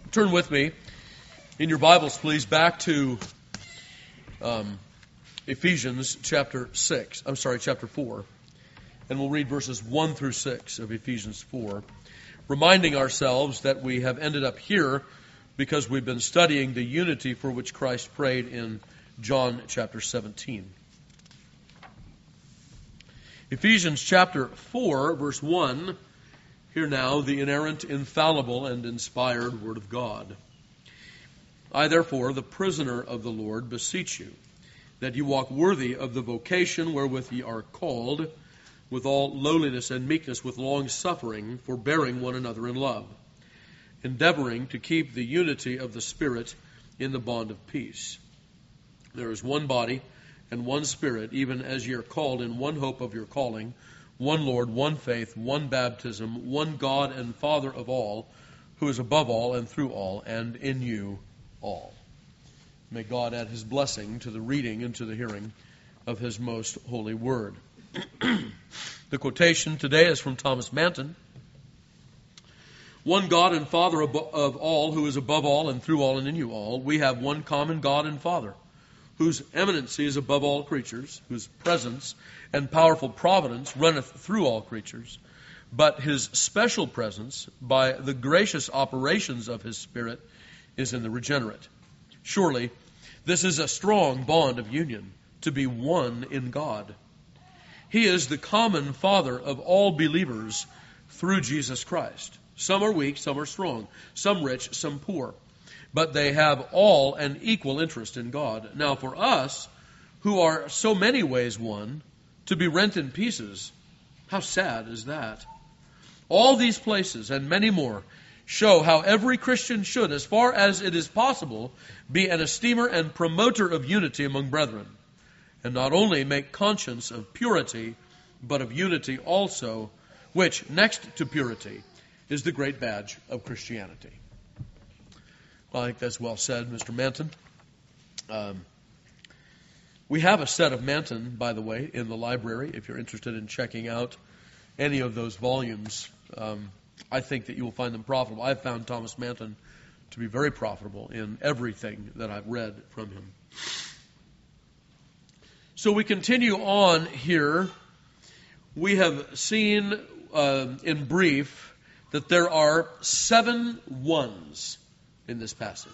Turn with me in your Bibles, please, back to Ephesians chapter 4. And we'll read verses 1 through 6 of Ephesians 4, reminding ourselves that we have ended up here because we've been studying the unity for which Christ prayed in John chapter 17. Ephesians chapter 4, verse 1. Hear now the inerrant, infallible, and inspired Word of God. I, therefore, the prisoner of the Lord, beseech you, that you walk worthy of the vocation wherewith ye are called, with all lowliness and meekness, with long suffering, forbearing one another in love, endeavoring to keep the unity of the Spirit in the bond of peace. There is one body and one Spirit, even as ye are called in one hope of your calling, one Lord, one faith, one baptism, one God and Father of all, who is above all and through all and in you all. May God add His blessing to the reading and to the hearing of His most holy word. The quotation today is from Thomas Manton. One God and Father of all, who is above all and through all and in you all. We have one common God and Father, whose eminency is above all creatures, whose presence and powerful providence runneth through all creatures, but His special presence, by the gracious operations of His Spirit, is in the regenerate. Surely, this is a strong bond of union, to be one in God. He is the common Father of all believers through Jesus Christ. Some are weak, some are strong, some rich, some poor, but they have all an equal interest in God. Now for us, who are so many ways one, to be rent in pieces, how sad is that? All these places and many more show how every Christian should, as far as it is possible, be an esteemer and promoter of unity among brethren, and not only make conscience of purity, but of unity also, which, next to purity, is the great badge of Christianity. Well, I think that's well said, Mr. Manton. We have a set of Manton, by the way, in the library, if you're interested in checking out any of those volumes. I think that you will find them profitable. I've found Thomas Manton to be very profitable in everything that I've read from him. So we continue on here. We have seen in brief that there are 7 ones in this passage.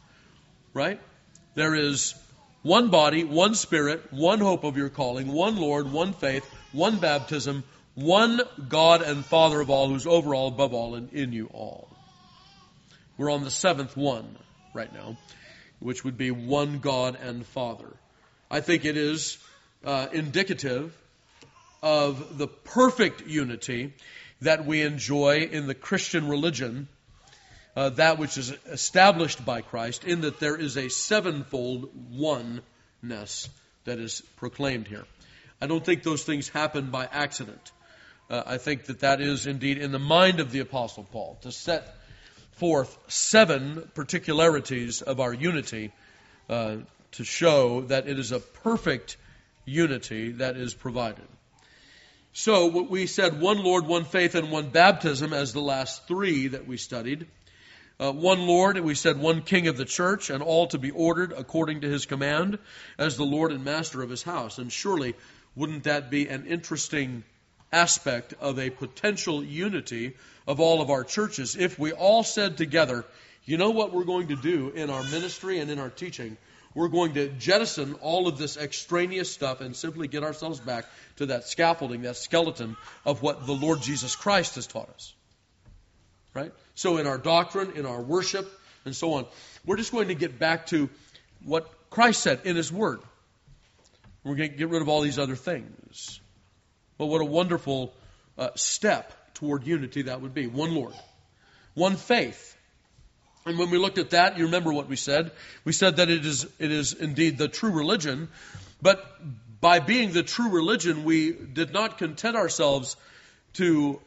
Right? There is one body, one Spirit, one hope of your calling, one Lord, one faith, one baptism, one God and Father of all, who's over all, above all, and in you all. We're on the 7th one right now, which would be one God and Father. I think it is indicative of the perfect unity that we enjoy in the Christian religion, that which is established by Christ, in that there is a 7-fold oneness that is proclaimed here. I don't think those things happen by accident. I think that is indeed in the mind of the Apostle Paul, to set forth 7 particularities of our unity, to show that it is a perfect unity that is provided. So what we said, one Lord, one faith, and one baptism as the last 3 that we studied. One Lord, we said one King of the church, and all to be ordered according to His command as the Lord and Master of His house. And surely, wouldn't that be an interesting aspect of a potential unity of all of our churches if we all said together, you know what we're going to do in our ministry and in our teaching? We're going to jettison all of this extraneous stuff and simply get ourselves back to that scaffolding, that skeleton of what the Lord Jesus Christ has taught us. Right? So in our doctrine, in our worship, and so on, we're just going to get back to what Christ said in His Word. We're going to get rid of all these other things. Well, what a wonderful step toward unity that would be. One Lord. One faith. And when we looked at that, you remember what we said. We said that it is indeed the true religion, but by being the true religion, we did not content ourselves to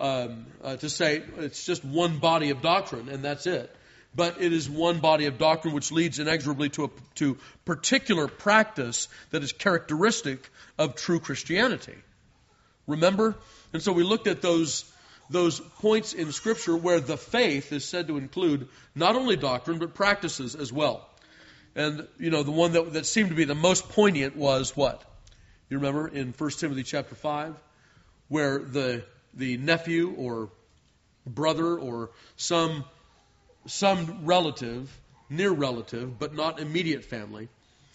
say it's just one body of doctrine and that's it. But it is one body of doctrine which leads inexorably to particular practice that is characteristic of true Christianity. Remember? And so we looked at those those points in Scripture where the faith is said to include not only doctrine, but practices as well. And, the one that seemed to be the most poignant was what? You remember in 1 Timothy chapter 5, where the nephew or brother or some relative, near relative, but not immediate family,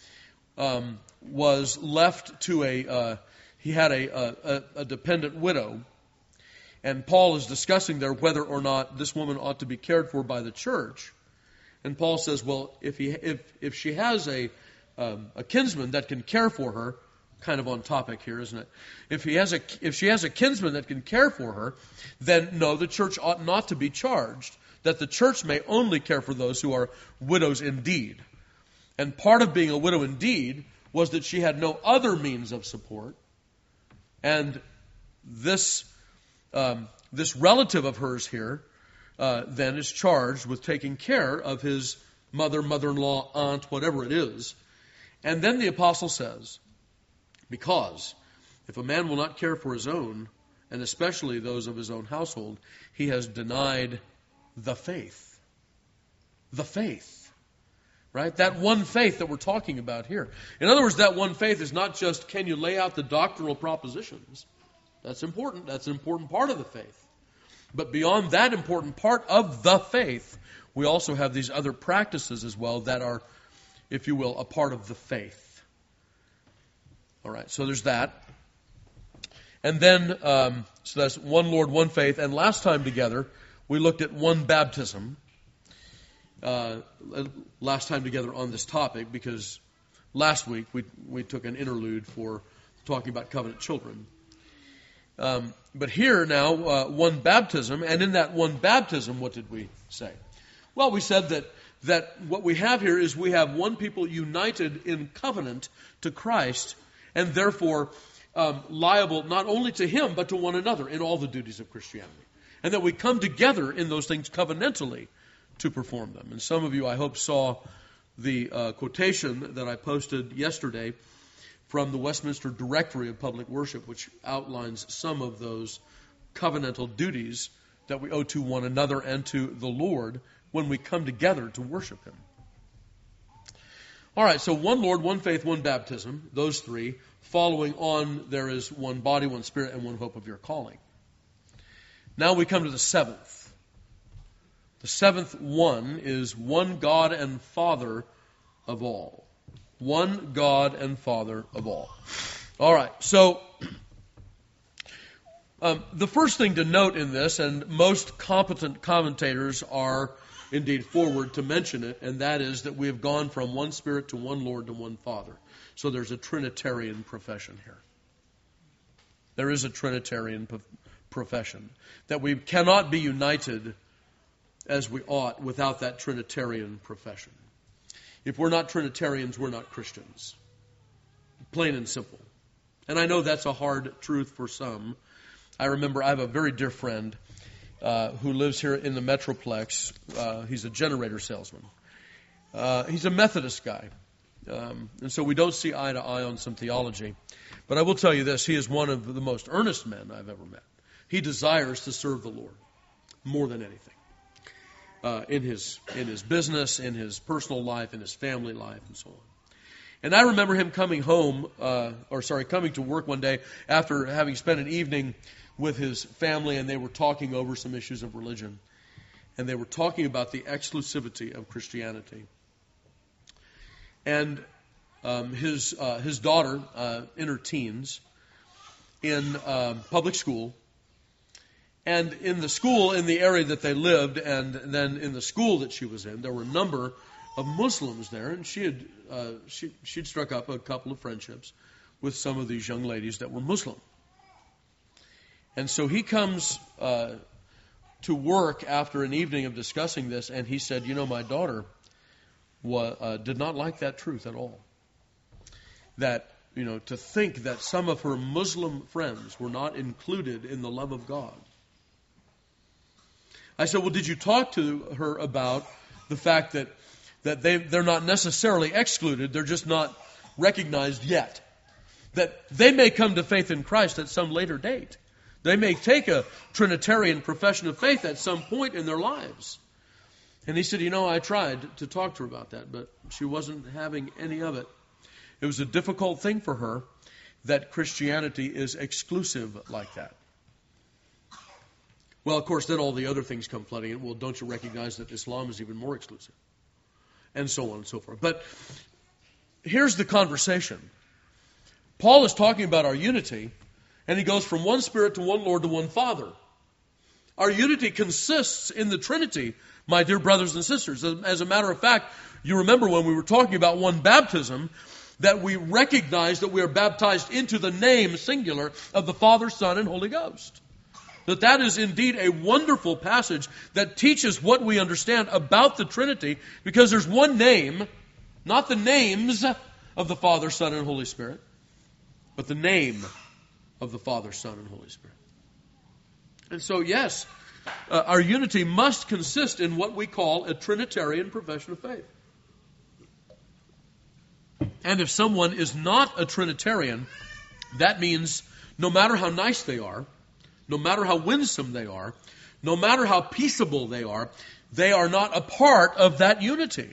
was left to he had a dependent widow. And Paul is discussing there whether or not this woman ought to be cared for by the church. And Paul says, well, if she has a kinsman that can care for her, kind of on topic here, isn't it? If she has a kinsman that can care for her, then no, the church ought not to be charged. That the church may only care for those who are widows indeed. And part of being a widow indeed was that she had no other means of support. And this relative of hers here then is charged with taking care of his mother, mother-in-law, aunt, whatever it is. And then the apostle says, because if a man will not care for his own, and especially those of his own household, he has denied the faith. The faith. Right? That one faith that we're talking about here. In other words, that one faith is not just can you lay out the doctrinal propositions. That's important. That's an important part of the faith. But beyond that important part of the faith, we also have these other practices as well that are, if you will, a part of the faith. All right, so there's that. And then, so that's one Lord, one faith. And last time together, we looked at one baptism. Last time together on this topic, because last week we took an interlude for talking about covenant children. But here now, one baptism, and in that one baptism, what did we say? Well, we said that what we have here is we have one people united in covenant to Christ, and therefore liable not only to Him, but to one another in all the duties of Christianity. And that we come together in those things covenantally to perform them. And some of you, I hope, saw the quotation that I posted yesterday from the Westminster Directory of Public Worship, which outlines some of those covenantal duties that we owe to one another and to the Lord when we come together to worship Him. All right, so one Lord, one faith, one baptism, those three. Following on, there is one body, one spirit, and one hope of your calling. Now we come to the seventh. The seventh one is one God and Father of all. One God and Father of all. All right, so the first thing to note in this, and most competent commentators are indeed forward to mention it, and that is that we have gone from one Spirit to one Lord to one Father. So there's a Trinitarian profession here. There is a Trinitarian profession. That we cannot be united as we ought without that Trinitarian profession. If we're not Trinitarians, we're not Christians. Plain and simple. And I know that's a hard truth for some. I remember I have a very dear friend who lives here in the Metroplex. He's a generator salesman. He's a Methodist guy. And so we don't see eye to eye on some theology. But I will tell you this, he is one of the most earnest men I've ever met. He desires to serve the Lord more than anything. In his business, in his personal life, in his family life, and so on. And I remember him coming to work one day after having spent an evening with his family, and they were talking over some issues of religion. And they were talking about the exclusivity of Christianity. And his daughter, in her teens, in public school. And in the school, in the area that they lived, and then in the school that she was in, there were a number of Muslims there, and she'd struck up a couple of friendships with some of these young ladies that were Muslim. And so he comes to work after an evening of discussing this, and he said, my daughter did not like that truth at all. That, to think that some of her Muslim friends were not included in the love of God. I said, well, did you talk to her about the fact that they're not necessarily excluded, they're just not recognized yet? That they may come to faith in Christ at some later date. They may take a Trinitarian profession of faith at some point in their lives. And he said, I tried to talk to her about that, but she wasn't having any of it. It was a difficult thing for her that Christianity is exclusive like that. Well, of course, then all the other things come flooding in. Well, don't you recognize that Islam is even more exclusive? And so on and so forth. But here's the conversation. Paul is talking about our unity, and he goes from one Spirit to one Lord to one Father. Our unity consists in the Trinity, my dear brothers and sisters. As a matter of fact, you remember when we were talking about one baptism, that we recognize that we are baptized into the name, singular, of the Father, Son, and Holy Ghost. That is indeed a wonderful passage that teaches what we understand about the Trinity, because there's one name, not the names of the Father, Son, and Holy Spirit, but the name of the Father, Son, and Holy Spirit. And so, yes, our unity must consist in what we call a Trinitarian profession of faith. And if someone is not a Trinitarian, that means no matter how nice they are, no matter how winsome they are, no matter how peaceable they are not a part of that unity.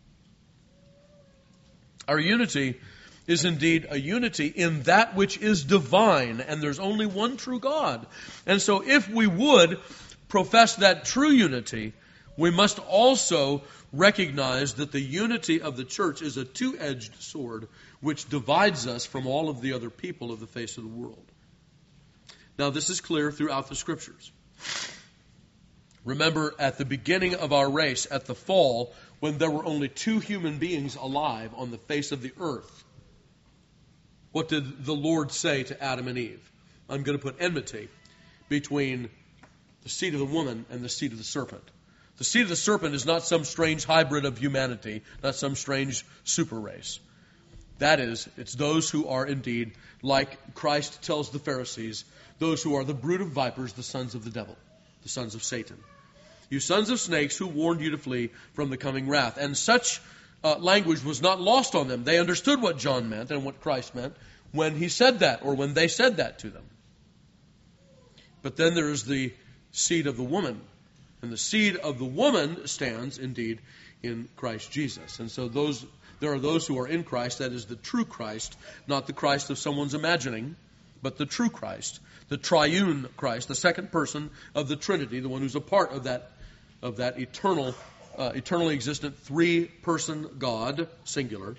Our unity is indeed a unity in that which is divine, and there's only one true God. And so if we would profess that true unity, we must also recognize that the unity of the church is a two-edged sword which divides us from all of the other people of the face of the world. Now, this is clear throughout the Scriptures. Remember, at the beginning of our race, at the fall, when there were only two human beings alive on the face of the earth, what did the Lord say to Adam and Eve? I'm going to put enmity between the seed of the woman and the seed of the serpent. The seed of the serpent is not some strange hybrid of humanity, not some strange super race. That is, it's those who are indeed, like Christ tells the Pharisees, those who are the brood of vipers, the sons of the devil, the sons of Satan. You sons of snakes, who warned you to flee from the coming wrath. And such language was not lost on them. They understood what John meant and what Christ meant when he said that, or when they said that to them. But then there is the seed of the woman. And the seed of the woman stands, indeed, in Christ Jesus. And so there are those who are in Christ, that is the true Christ, not the Christ of someone's imagining, but the true Christ, the triune Christ, the second person of the Trinity, the one who's a part of that eternally existent three-person God, singular.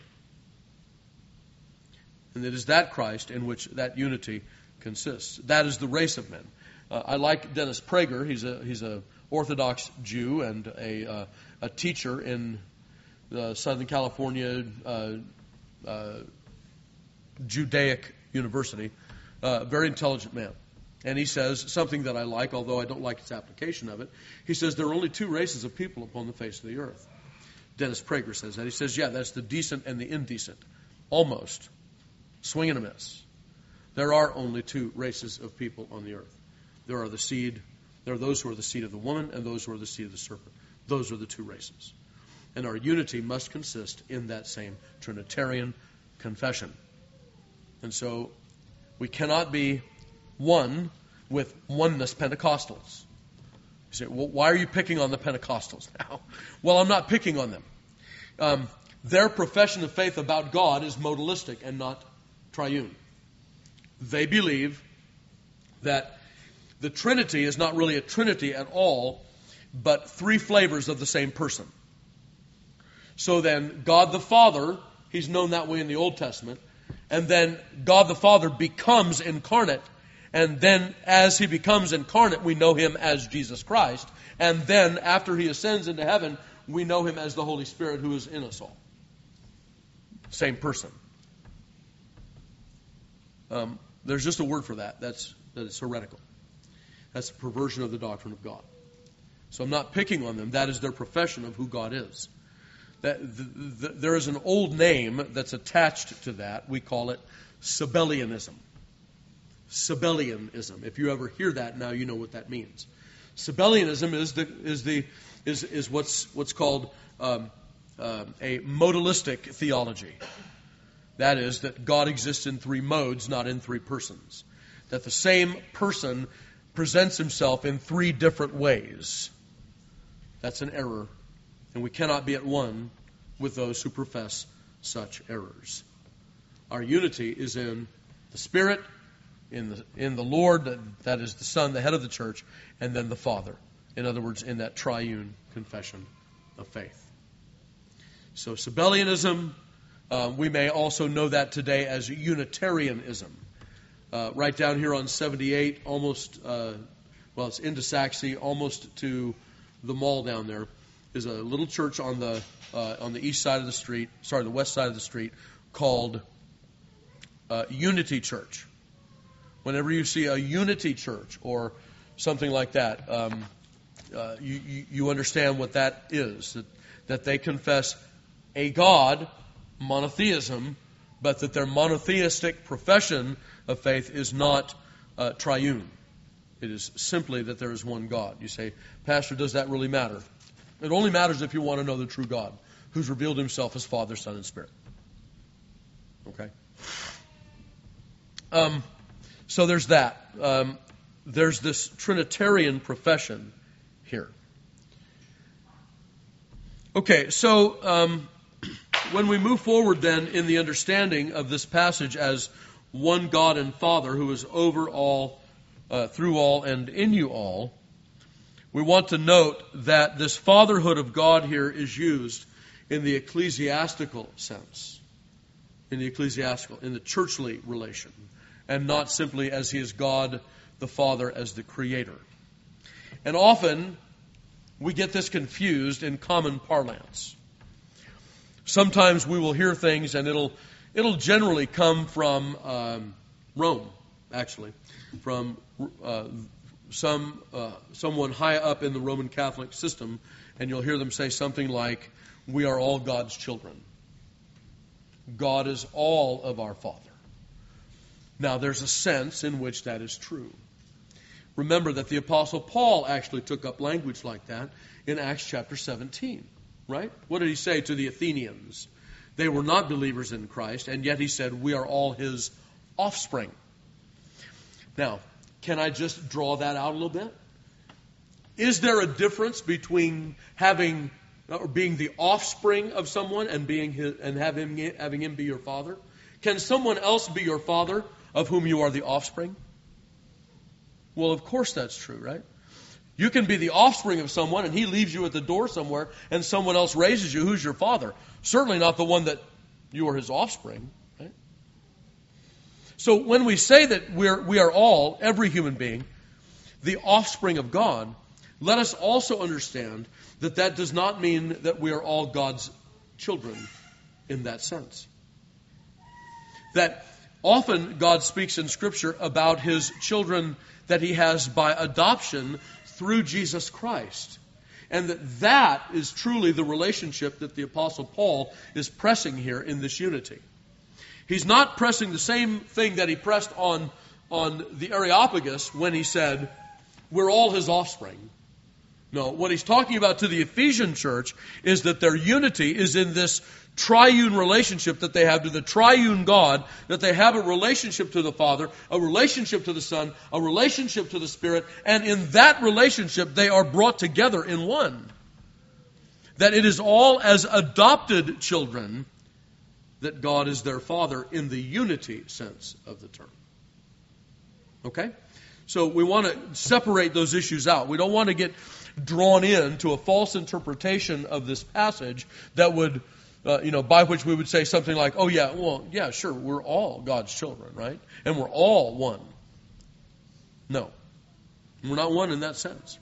And it is that Christ in which that unity consists. That is the race of men. I like Dennis Prager. He's a Orthodox Jew and a teacher in Southern California Judaic University. Very intelligent man. And he says something that I like, although I don't like his application of it. He says there are only two races of people upon the face of the earth. Dennis Prager says that. He says, yeah, that's the decent and the indecent. Almost. Swing and a miss. There are only two races of people on the earth. There are those who are the seed of the woman and those who are the seed of the serpent. Those are the two races. And our unity must consist in that same Trinitarian confession. And so we cannot be one with oneness Pentecostals. You say, well, why are you picking on the Pentecostals now? Well, I'm not picking on them. Their profession of faith about God is modalistic and not triune. They believe that the Trinity is not really a Trinity at all, but three flavors of the same person. So then, God the Father, He's known that way in the Old Testament, and then God the Father becomes incarnate, and then as He becomes incarnate, we know Him as Jesus Christ, and then after He ascends into heaven, we know Him as the Holy Spirit who is in us all. Same person. There's just a word for that. That is heretical. That's a perversion of the doctrine of God. So I'm not picking on them. That is their profession of who God is. There is an old name that's attached to that. We call it Sabellianism. Sabellianism. If you ever hear that, now you know what that means. Sabellianism is what's called a modalistic theology. That is, that God exists in three modes, not in three persons. that the same person presents himself in three different ways. That's an error, and we cannot be at one with those who profess such errors. Our unity is in the Spirit, in the Lord, that is the Son, the head of the church, and then the Father. In other words, in that triune confession of faith. So Sabellianism, we may also know that today as Unitarianism. Right down here on 78, almost, it's into Saxe, almost to the mall down there, is a little church on the east side of the street, the west side of the street, called Unity Church. Whenever you see a Unity Church or something like that, you understand what that is, that they confess a God, monotheism, but that their monotheistic profession of faith is not triune. It is simply that there is one God. You say, Pastor, does that really matter? It only matters if you want to know the true God, who's revealed himself as Father, Son, and Spirit. Okay? So there's that. There's this Trinitarian profession here. Okay, so when we move forward then in the understanding of this passage as one God and Father who is over all, through all, and in you all, we want to note that this fatherhood of God here is used in the ecclesiastical sense, in the churchly relation, and not simply as he is God the Father as the Creator. And often we get this confused in common parlance. Sometimes we will hear things and it'll generally come from Rome, actually, from someone high up in the Roman Catholic system, and you'll hear them say something like, "We are all God's children. God is all of our Father." Now, there's a sense in which that is true. Remember that the Apostle Paul actually took up language like that in Acts chapter 17, right? What did he say to the Athenians? They were not believers in Christ, and yet he said, "We are all his offspring." Now, can I just draw that out a little bit? Is there a difference between having or being the offspring of someone and having him be your father? Can someone else be your father of whom you are the offspring? Well, of course that's true, right? You can be the offspring of someone and he leaves you at the door somewhere and someone else raises you. Who's your father? Certainly not the one that you are his offspring, right? So when we say that we are all, every human being, the offspring of God, let us also understand that that does not mean that we are all God's children in that sense. That often God speaks in Scripture about his children that he has by adoption through Jesus Christ. And that is truly the relationship that the Apostle Paul is pressing here in this unity. He's not pressing the same thing that he pressed on the Areopagus when he said, "We're all his offspring." No, what he's talking about to the Ephesian church is that their unity is in this triune relationship that they have to the triune God, that they have a relationship to the Father, a relationship to the Son, a relationship to the Spirit, and in that relationship they are brought together in one. That it is all as adopted children that God is their Father in the unity sense of the term. Okay? So we want to separate those issues out. We don't want to get drawn into a false interpretation of this passage that would, by which we would say something like, "Oh yeah, well, yeah, sure, we're all God's children, right? And we're all one." No, we're not one in that sense.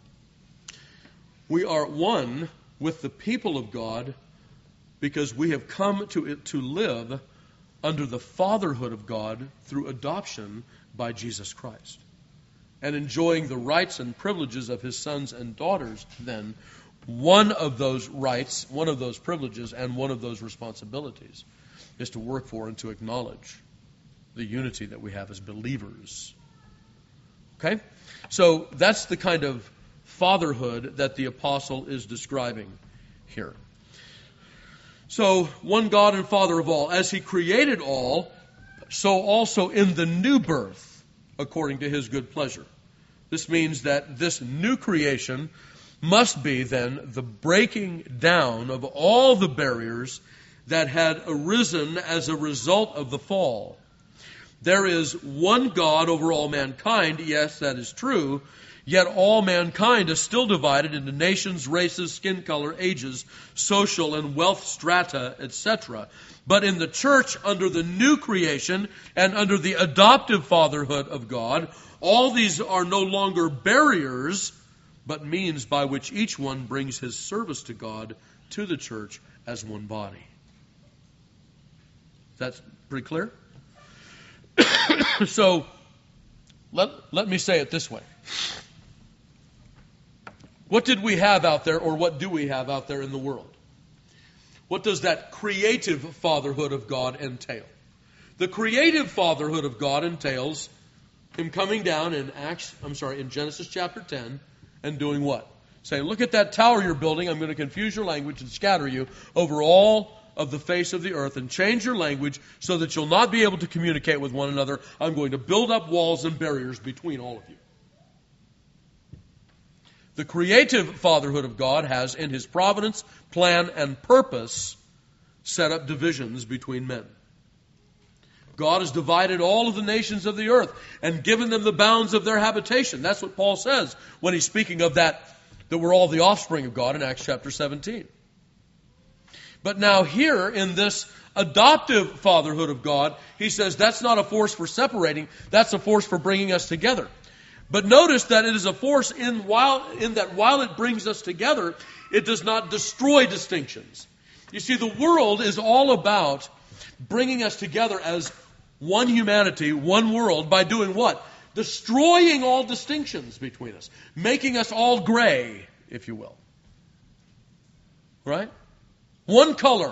We are one with the people of God because we have come to live under the fatherhood of God through adoption by Jesus Christ. And enjoying the rights and privileges of his sons and daughters, then, one of those rights, one of those privileges, and one of those responsibilities is to work for and to acknowledge the unity that we have as believers. Okay? So that's the kind of fatherhood that the apostle is describing here. So, one God and Father of all. As he created all, so also in the new birth, according to his good pleasure. This means that this new creation must be then the breaking down of all the barriers that had arisen as a result of the fall. There is one God over all mankind, yes, that is true, yet all mankind is still divided into nations, races, skin color, ages, social and wealth strata, etc. But in the church, under the new creation and under the adoptive fatherhood of God, all these are no longer barriers, but means by which each one brings his service to God, to the church, as one body. That's pretty clear? So, let me say it this way. What did we have out there, or what do we have out there in the world? What does that creative fatherhood of God entail? The creative fatherhood of God entails him coming down in Genesis chapter 10 and doing what? Saying, look at that tower you're building. I'm going to confuse your language and scatter you over all of the face of the earth and change your language so that you'll not be able to communicate with one another. I'm going to build up walls and barriers between all of you. The creative fatherhood of God has, in his providence, plan, and purpose, set up divisions between men. God has divided all of the nations of the earth and given them the bounds of their habitation. That's what Paul says when he's speaking of that we're all the offspring of God in Acts chapter 17. But now here in this adoptive fatherhood of God, he says that's not a force for separating, that's a force for bringing us together. But notice that it is a force in that while it brings us together, it does not destroy distinctions. You see, the world is all about bringing us together as one humanity, one world, by doing what? Destroying all distinctions between us. Making us all gray, if you will. Right? One color.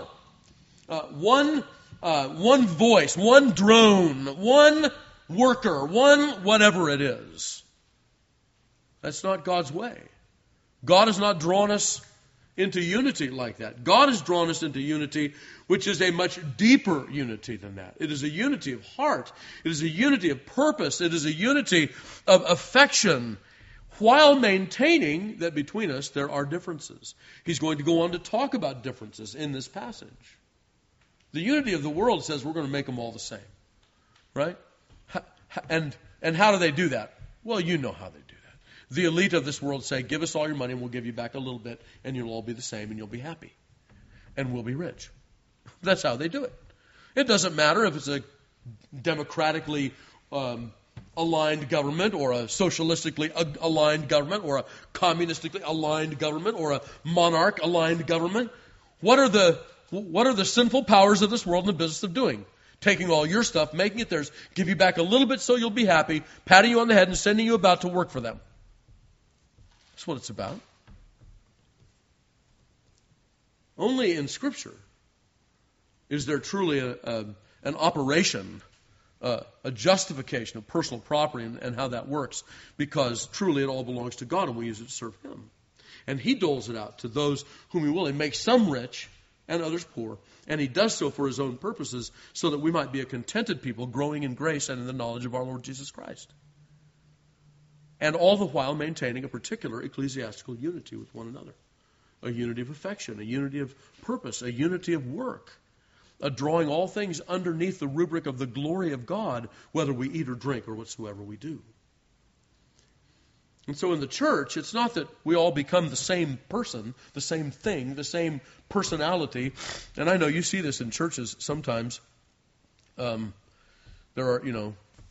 One voice. One drone. One worker. One whatever it is. That's not God's way. God has not drawn us into unity like that. God has drawn us into unity, which is a much deeper unity than that. It is a unity of heart. It is a unity of purpose. It is a unity of affection, while maintaining that between us there are differences. He's going to go on to talk about differences in this passage. The unity of the world says we're going to make them all the same. Right? And how do they do that? Well, you know how they do that. The elite of this world say, give us all your money and we'll give you back a little bit and you'll all be the same and you'll be happy. And we'll be rich. That's how they do it. It doesn't matter if it's a democratically aligned government or a socialistically aligned government or a communistically aligned government or a monarch aligned government. What are the sinful powers of this world in the business of doing? Taking all your stuff, making it theirs, give you back a little bit so you'll be happy, patting you on the head and sending you about to work for them. That's what it's about. Only in Scripture is there truly an operation, a justification of personal property and how that works, because truly it all belongs to God and we use it to serve Him. And He doles it out to those whom He will. He makes some rich and others poor. And He does so for His own purposes so that we might be a contented people growing in grace and in the knowledge of our Lord Jesus Christ. And all the while maintaining a particular ecclesiastical unity with one another. A unity of affection, a unity of purpose, a unity of work. A drawing all things underneath the rubric of the glory of God, whether we eat or drink or whatsoever we do. And so in the church, it's not that we all become the same person, the same thing, the same personality. And I know you see this in churches sometimes. There are,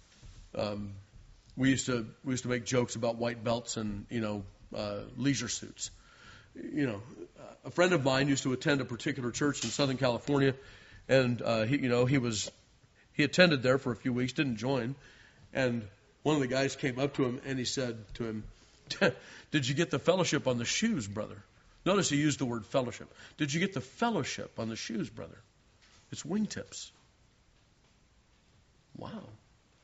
we used to make jokes about white belts and, leisure suits. A friend of mine used to attend a particular church in Southern California, and he attended there for a few weeks, didn't join, and one of the guys came up to him and he said to him, "Did you get the fellowship on the shoes, brother?" Notice he used the word fellowship. "Did you get the fellowship on the shoes, brother?" It's wingtips. Wow.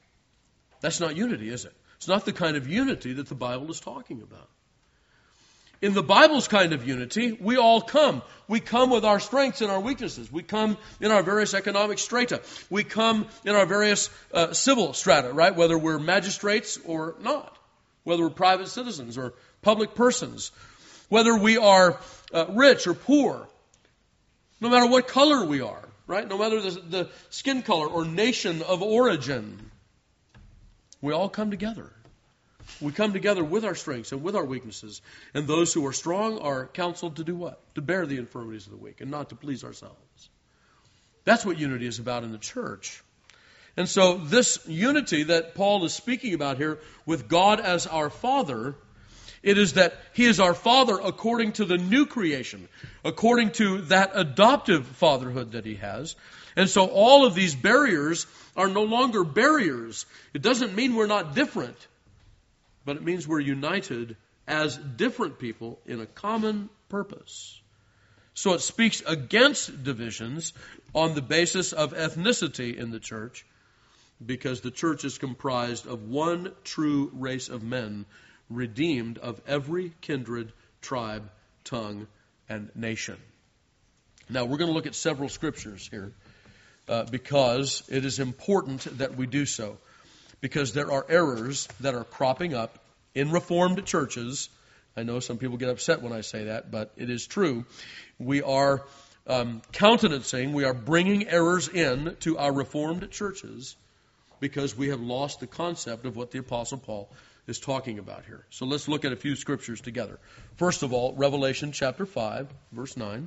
That's not unity, is it? It's not the kind of unity that the Bible is talking about. in the Bible's kind of unity, we all come. We come with our strengths and our weaknesses. We come in our various economic strata. We come in our various civil strata, right? Whether we're magistrates or not. Whether we're private citizens or public persons. Whether we are rich or poor. No matter what color we are, right? No matter the skin color or nation of origin. We all come together. We come together with our strengths and with our weaknesses. And those who are strong are counseled to do what? To bear the infirmities of the weak and not to please ourselves. That's what unity is about in the church. And so this unity that Paul is speaking about here with God as our Father, it is that He is our Father according to the new creation, according to that adoptive fatherhood that He has. And so all of these barriers are no longer barriers. It doesn't mean we're not different. But it means we're united as different people in a common purpose. So it speaks against divisions on the basis of ethnicity in the church, because the church is comprised of one true race of men, redeemed of every kindred, tribe, tongue, and nation. Now we're going to look at several scriptures here, because it is important that we do so. Because there are errors that are cropping up in Reformed churches. I know some people get upset when I say that, but it is true. We are countenancing, we are bringing errors in to our Reformed churches because we have lost the concept of what the Apostle Paul is talking about here. So let's look at a few scriptures together. First of all, Revelation chapter 5, verse 9.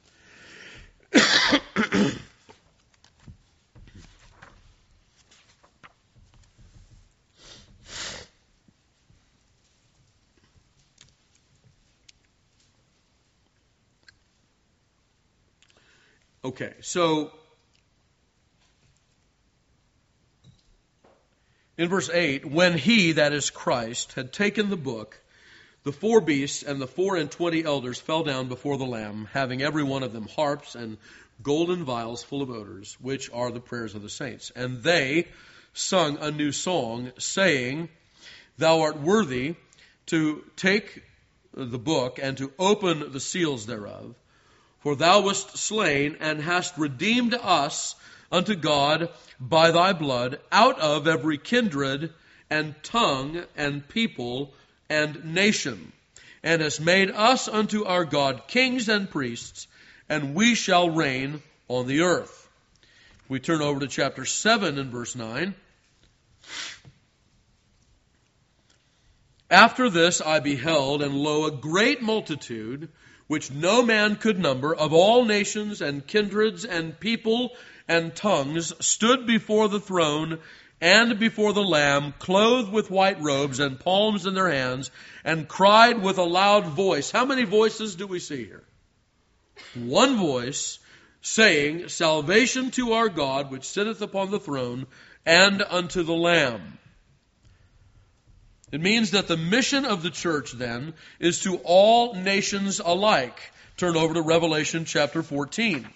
Okay, so in verse 8, when He, that is Christ, had taken the book, the 4 beasts and the 24 elders fell down before the Lamb, having every one of them harps and golden vials full of odors, which are the prayers of the saints. And they sung a new song, saying, Thou art worthy to take the book and to open the seals thereof. For thou wast slain, and hast redeemed us unto God by thy blood, out of every kindred, and tongue, and people, and nation, and hast made us unto our God kings and priests, and we shall reign on the earth. We turn over to chapter 7 and verse 9. After this I beheld, and lo, a great multitude, which no man could number, of all nations and kindreds and people and tongues, stood before the throne and before the Lamb, clothed with white robes and palms in their hands, and cried with a loud voice. How many voices do we see here? One voice, saying, Salvation to our God, which sitteth upon the throne, and unto the Lamb. It means that the mission of the church, then, is to all nations alike. Turn over to Revelation chapter 14.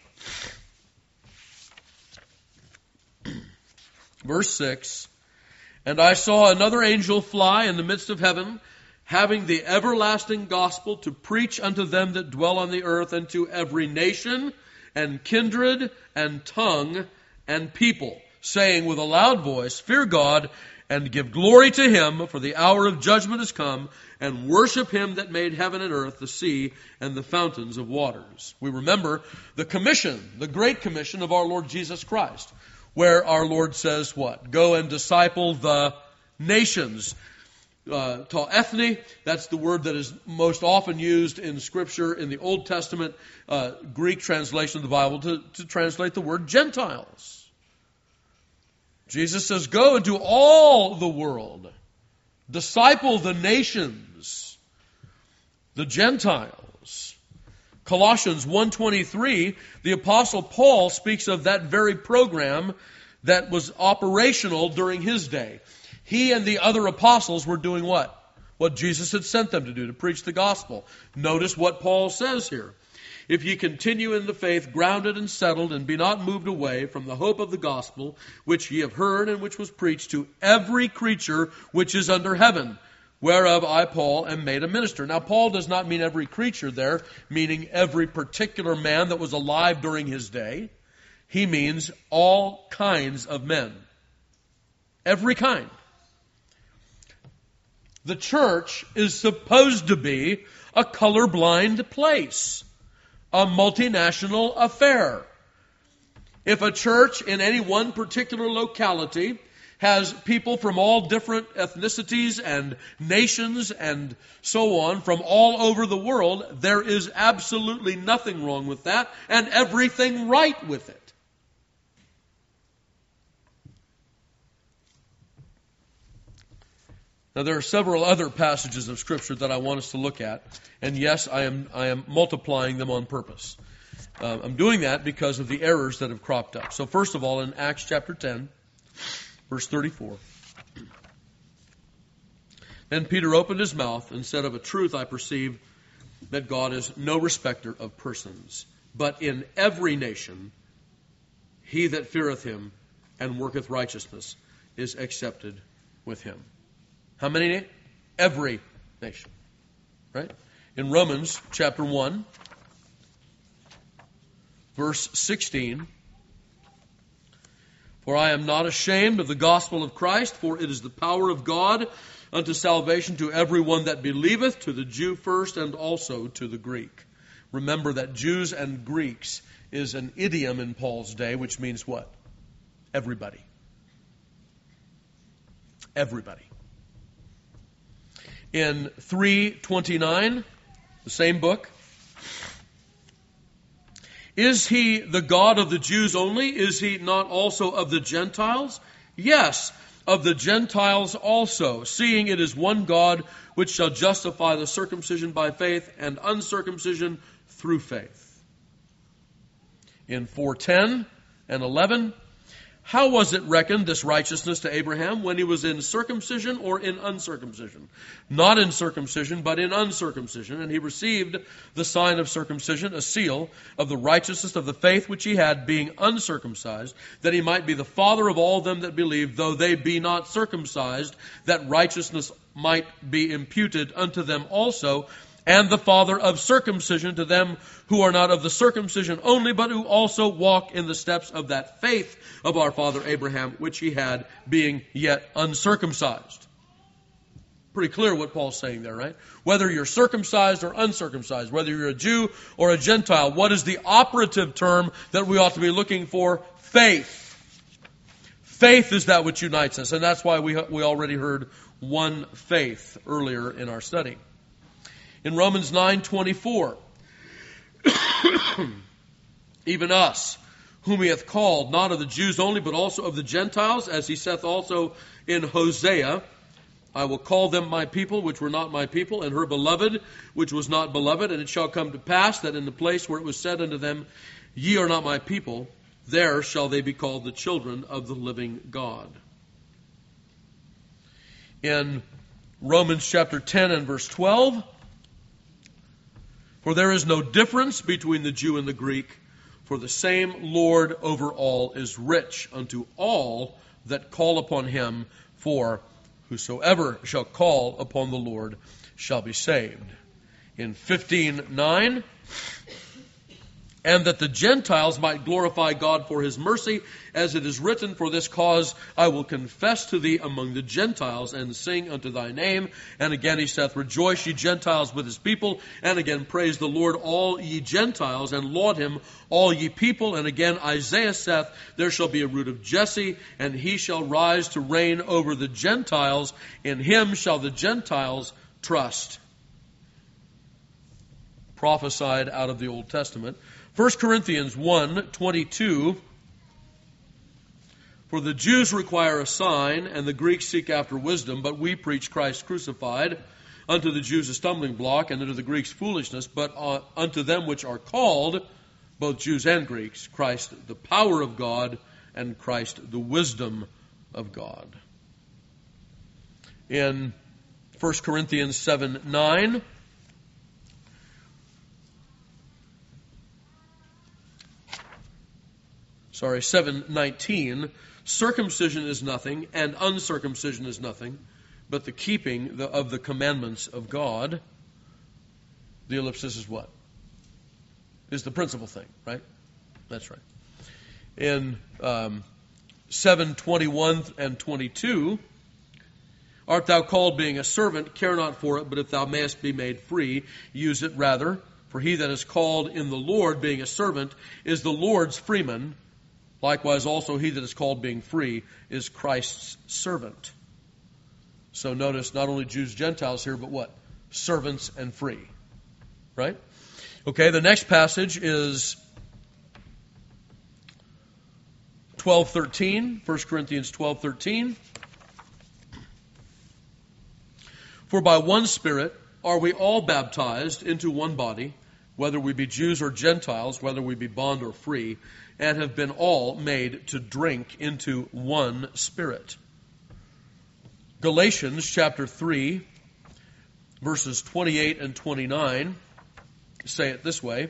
Verse 6, And I saw another angel fly in the midst of heaven, having the everlasting gospel to preach unto them that dwell on the earth, and to every nation, and kindred, and tongue, and people, saying with a loud voice, Fear God, and give glory to Him, for the hour of judgment is come, and worship Him that made heaven and earth, the sea, and the fountains of waters. We remember the commission, the great commission of our Lord Jesus Christ, where our Lord says what? Go and disciple the nations. Ta ethne, that's the word that is most often used in Scripture in the Old Testament Greek translation of the Bible to translate the word Gentiles. Jesus says, go into all the world. Disciple the nations, the Gentiles. Colossians 1:23, the Apostle Paul speaks of that very program that was operational during his day. He and the other apostles were doing what? What Jesus had sent them to do, to preach the gospel. Notice what Paul says here. If ye continue in the faith, grounded and settled, and be not moved away from the hope of the gospel, which ye have heard and which was preached to every creature which is under heaven. whereof I, Paul, am made a minister. Now, Paul does not mean every creature there, meaning every particular man that was alive during his day. He means all kinds of men. Every kind. The church is supposed to be a colorblind place, a multinational affair. If a church in any one particular locality has people from all different ethnicities and nations and so on from all over the world, there is absolutely nothing wrong with that and everything right with it. Now, there are several other passages of Scripture that I want us to look at, and yes, I am multiplying them on purpose. I'm doing that because of the errors that have cropped up. So first of all, in Acts chapter 10, verse 34, then Peter opened his mouth and said, of a truth I perceive that God is no respecter of persons, but in every nation he that feareth him and worketh righteousness is accepted with him. How many? Every nation. Right? In Romans chapter 1, verse 16, for I am not ashamed of the gospel of Christ, for it is the power of God unto salvation to everyone that believeth, to the Jew first and also to the Greek. Remember that Jews and Greeks is an idiom in Paul's day, which means what? Everybody. Everybody. In 3:29, the same book, is he the God of the Jews only? Is he not also of the Gentiles? Yes, of the Gentiles also, seeing it is one God which shall justify the circumcision by faith and uncircumcision through faith. In 4:10 and 11, how was it reckoned, this righteousness, to Abraham when he was in circumcision or in uncircumcision? Not in circumcision, but in uncircumcision. And he received the sign of circumcision, a seal of the righteousness of the faith which he had, being uncircumcised, that he might be the father of all them that believe, though they be not circumcised, that righteousness might be imputed unto them also, and the father of circumcision to them who are not of the circumcision only, but who also walk in the steps of that faith of our father Abraham, which he had, being yet uncircumcised. Pretty clear what Paul's saying there, right? Whether you're circumcised or uncircumcised, whether you're a Jew or a Gentile, what is the operative term that we ought to be looking for? Faith. Faith is that which unites us, and that's why we already heard one faith earlier in our study. In Romans 9:24, even us, whom he hath called, not of the Jews only, but also of the Gentiles, as he saith also in Hosea, I will call them my people, which were not my people, and her beloved, which was not beloved. And it shall come to pass that in the place where it was said unto them, ye are not my people, there shall they be called the children of the living God. In Romans chapter 10 and verse 12, for there is no difference between the Jew and the Greek, for the same Lord over all is rich unto all that call upon him, for whosoever shall call upon the Lord shall be saved. In 15:9, and that the Gentiles might glorify God for his mercy, as it is written, for this cause I will confess to thee among the Gentiles, and sing unto thy name. And again he saith, rejoice ye Gentiles with his people. And again, praise the Lord, all ye Gentiles, and laud him, all ye people. And again Isaiah saith, there shall be a root of Jesse, and he shall rise to reign over the Gentiles. In him shall the Gentiles trust. Prophesied out of the Old Testament. 1 Corinthians 1:22, for the Jews require a sign, and the Greeks seek after wisdom, but we preach Christ crucified, unto the Jews a stumbling block, and unto the Greeks foolishness, but unto them which are called, both Jews and Greeks, Christ the power of God, and Christ the wisdom of God. In 1 Corinthians 7:9, sorry, 7:19, circumcision is nothing, and uncircumcision is nothing, but the keeping of the commandments of God. The ellipsis is what? Is the principal thing, right? That's right. In 7:21 and 22, art thou called being a servant, care not for it, but if thou mayest be made free, use it rather. For he that is called in the Lord being a servant is the Lord's freeman. Likewise also he that is called being free is Christ's servant. So notice not only Jews, Gentiles here, but what? Servants and free. Right? Okay, the next passage is 12:13, 1 Corinthians 12:13. For by one Spirit are we all baptized into one body, whether we be Jews or Gentiles, whether we be bond or free, and have been all made to drink into one Spirit. Galatians chapter 3, verses 28 and 29 say it this way.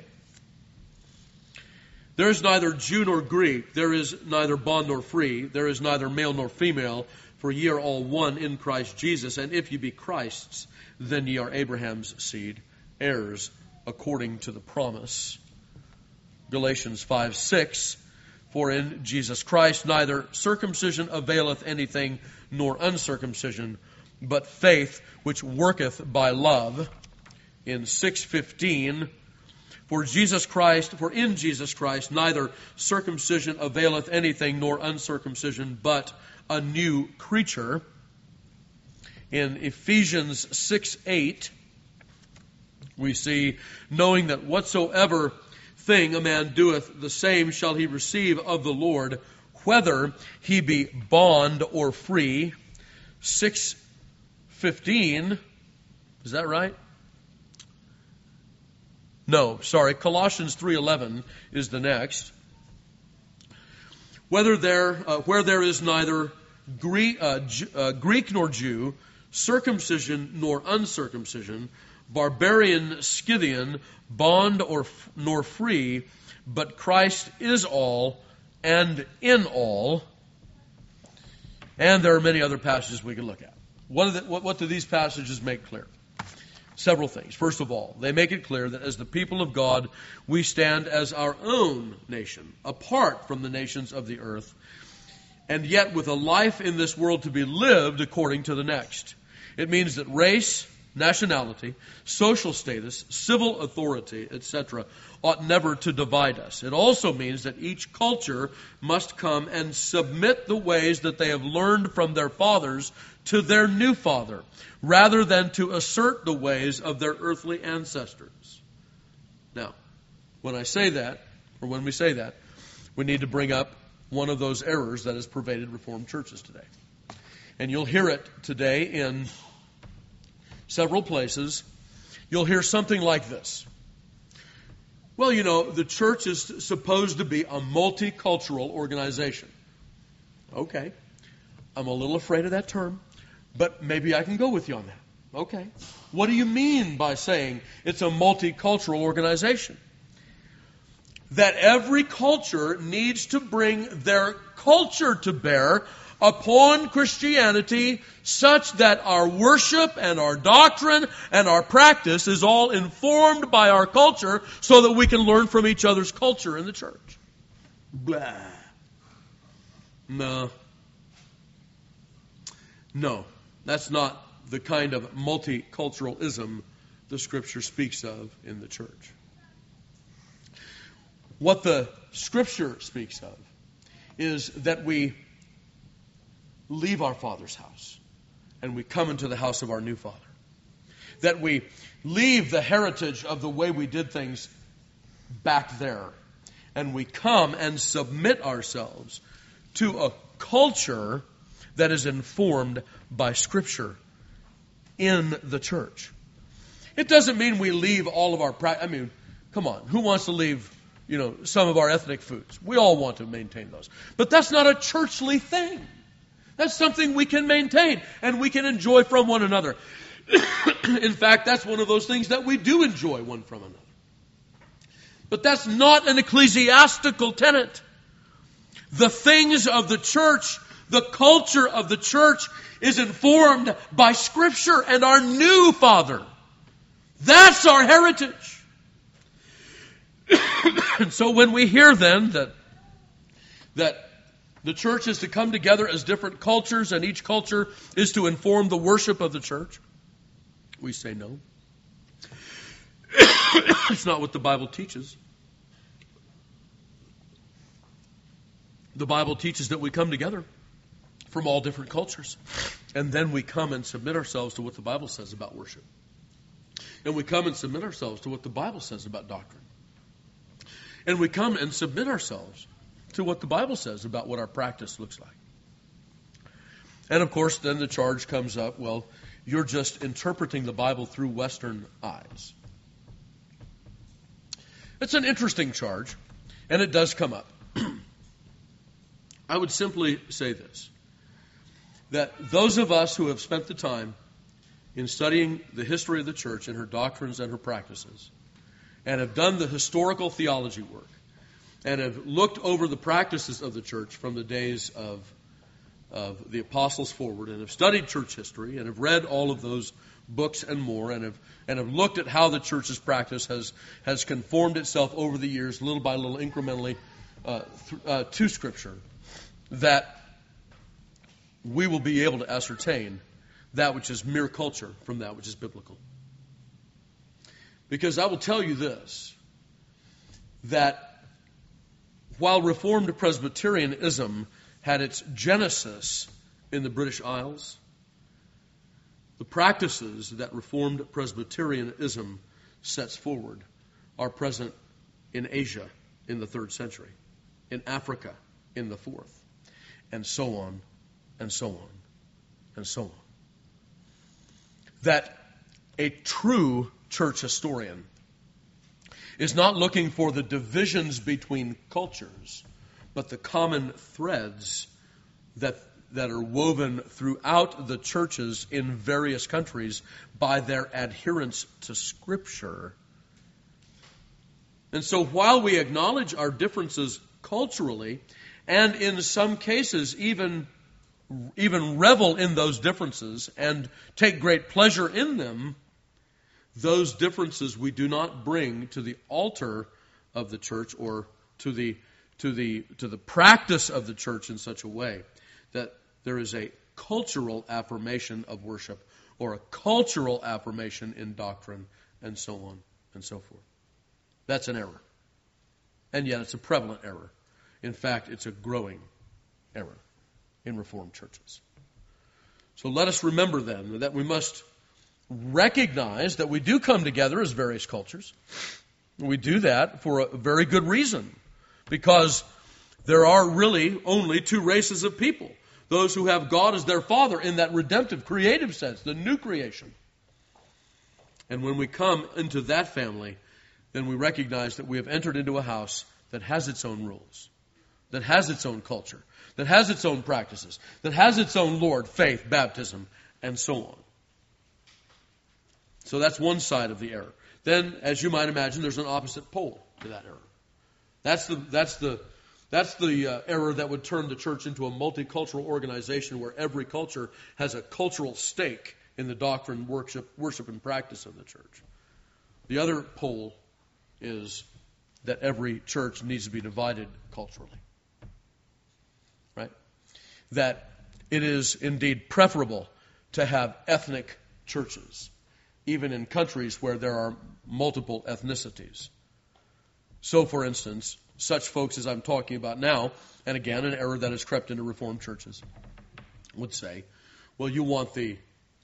There is neither Jew nor Greek, there is neither bond nor free, there is neither male nor female, for ye are all one in Christ Jesus, and if ye be Christ's, then ye are Abraham's seed, heirs according to the promise. Galatians 5:6, for in Jesus Christ neither circumcision availeth anything, nor uncircumcision, but faith which worketh by love. In 6:15, for in Jesus Christ neither circumcision availeth anything, nor uncircumcision, but a new creature. In Ephesians 6:8, we see, knowing that whatsoever thing a man doeth, the same shall he receive of the Lord, whether he be bond or free. 6:15, is that right? No, sorry, Colossians 3:11 is the next. Where there is neither Greek nor Jew, circumcision nor uncircumcision, barbarian, Scythian, bond nor free, but Christ is all and in all. And there are many other passages we can look at. What do these passages make clear? Several things. First of all, they make it clear that as the people of God, we stand as our own nation, apart from the nations of the earth, and yet with a life in this world to be lived according to the next. It means that race, nationality, social status, civil authority, etc., ought never to divide us. It also means that each culture must come and submit the ways that they have learned from their fathers to their new father, rather than to assert the ways of their earthly ancestors. Now, when I say that, or when we say that, we need to bring up one of those errors that has pervaded Reformed churches today. And you'll hear it today in several places. You'll hear something like this. Well, you know, the church is supposed to be a multicultural organization. Okay. I'm a little afraid of that term, but maybe I can go with you on that. Okay. What do you mean by saying it's a multicultural organization? That every culture needs to bring their culture to bear upon Christianity, such that our worship and our doctrine and our practice is all informed by our culture, so that we can learn from each other's culture in the church. Blah. No, that's not the kind of multiculturalism the Scripture speaks of in the church. What the Scripture speaks of is that we leave our Father's house and we come into the house of our new Father. That we leave the heritage of the way we did things back there and we come and submit ourselves to a culture that is informed by Scripture in the church. It doesn't mean we leave all of our come on, who wants to leave, some of our ethnic foods? We all want to maintain those. But that's not a churchly thing. That's something we can maintain and we can enjoy from one another. In fact, that's one of those things that we do enjoy one from another. But that's not an ecclesiastical tenet. The things of the church, the culture of the church, is informed by Scripture and our new Father. That's our heritage. And so when we hear then that the church is to come together as different cultures and each culture is to inform the worship of the church, we say no. It's not what the Bible teaches. The Bible teaches that we come together from all different cultures, and then we come and submit ourselves to what the Bible says about worship. And we come and submit ourselves to what the Bible says about doctrine. And we come and submit ourselves to what the Bible says about what our practice looks like. And of course, then the charge comes up, well, you're just interpreting the Bible through Western eyes. It's an interesting charge, and it does come up. I would simply say this, that those of us who have spent the time in studying the history of the church and her doctrines and her practices, and have done the historical theology work, and have looked over the practices of the church from the days of the apostles forward, and have studied church history, and have read all of those books and more, and have looked at how the church's practice has conformed itself over the years, little by little, incrementally, to Scripture, that we will be able to ascertain that which is mere culture from that which is biblical. Because I will tell you this, that while Reformed Presbyterianism had its genesis in the British Isles, the practices that Reformed Presbyterianism sets forward are present in Asia in the 3rd century, in Africa in the 4th, and so on, and so on, and so on. That a true church historian is not looking for the divisions between cultures, but the common threads that are woven throughout the churches in various countries by their adherence to Scripture. And so while we acknowledge our differences culturally, and in some cases even revel in those differences and take great pleasure in them, those differences we do not bring to the altar of the church or to the practice of the church in such a way that there is a cultural affirmation of worship or a cultural affirmation in doctrine and so on and so forth. That's an error. And yet it's a prevalent error. In fact, it's a growing error in Reformed churches. So let us remember then that we must recognize that we do come together as various cultures. We do that for a very good reason, because there are really only two races of people. Those who have God as their Father in that redemptive, creative sense, the new creation. And when we come into that family, then we recognize that we have entered into a house that has its own rules, that has its own culture, that has its own practices, that has its own Lord, faith, baptism, and so on. So that's one side of the error. Then, as you might imagine, there's an opposite pole to that error. That's the error that would turn the church into a multicultural organization where every culture has a cultural stake in the doctrine, worship, and practice of the church. The other pole is that every church needs to be divided culturally. Right? That it is indeed preferable to have ethnic churches, even in countries where there are multiple ethnicities. So, for instance, such folks as I'm talking about now, and again, an error that has crept into Reformed churches, would say, well, you want the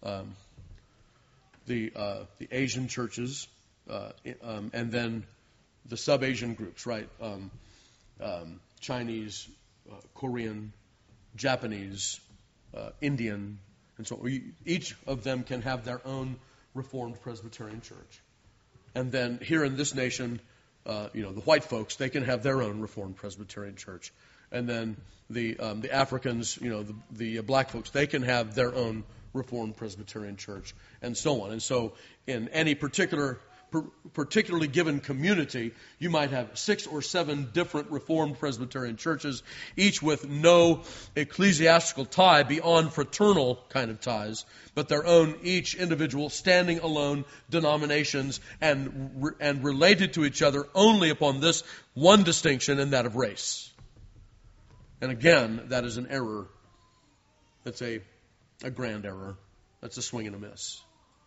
Asian churches, and then the sub-Asian groups, right? Chinese, Korean, Japanese, Indian, and so on. Each of them can have their own Reformed Presbyterian church. And then here in this nation, the white folks, they can have their own Reformed Presbyterian church. And then the Africans, the black folks, they can have their own Reformed Presbyterian church, and so on. And so in any particular particularly given community, you might have 6 or 7 different Reformed Presbyterian churches, each with no ecclesiastical tie beyond fraternal kind of ties, but their own, each individual, standing alone denominations and related to each other only upon this one distinction, and that of race. And again, that is an error. That's a grand error. That's a swing and a miss.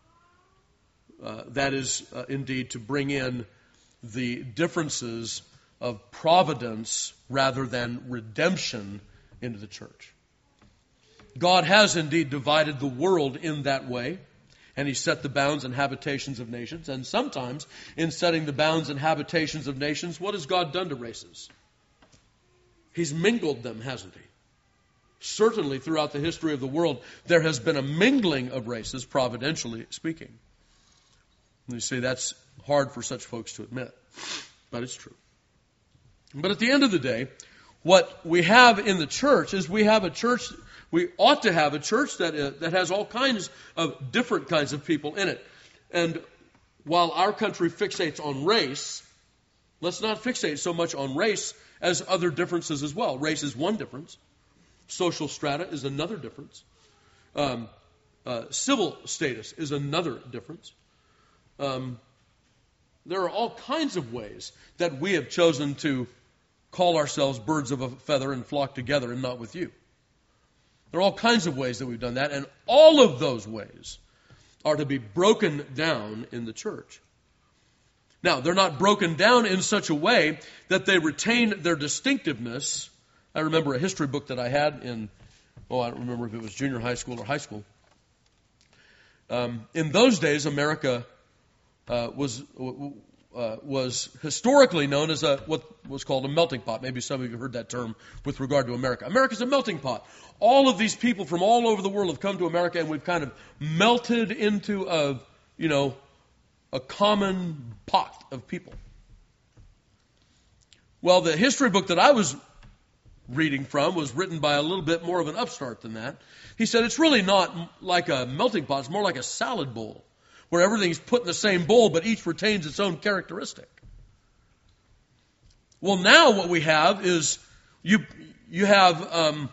That is indeed to bring in the differences of providence rather than redemption into the church. God has indeed divided the world in that way, and He set the bounds and habitations of nations. And sometimes, in setting the bounds and habitations of nations, what has God done to races? He's mingled them, hasn't He? Certainly, throughout the history of the world, there has been a mingling of races, providentially speaking. And you say that's hard for such folks to admit, but it's true. But at the end of the day, what we have in the church is we have a church, we ought to have a church that has all kinds of different kinds of people in it. And while our country fixates on race, let's not fixate so much on race as other differences as well. Race is one difference. Social strata is another difference. Civil status is another difference. There are all kinds of ways that we have chosen to call ourselves birds of a feather and flock together and not with you. There are all kinds of ways that we've done that, and all of those ways are to be broken down in the church. Now, they're not broken down in such a way that they retain their distinctiveness. I remember a history book that I had in, I don't remember if it was junior high school or high school. In those days, America was historically known as what was called a melting pot. Maybe some of you have heard that term with regard to America. America's a melting pot. All of these people from all over the world have come to America, and we've kind of melted into a common pot of people. Well, the history book that I was reading from was written by a little bit more of an upstart than that. He said it's really not like a melting pot. It's more like a salad bowl, where everything's put in the same bowl, but each retains its own characteristic. Well, now what we have is you have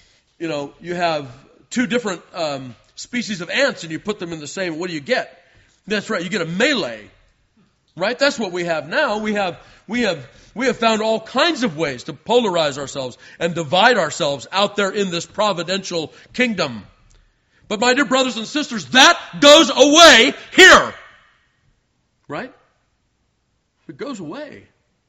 2 different species of ants, and you put them in the same. What do you get? That's right. You get a melee, right? That's what we have now. We have found all kinds of ways to polarize ourselves and divide ourselves out there in this providential kingdom. But my dear brothers and sisters, that goes away here. Right? It goes away.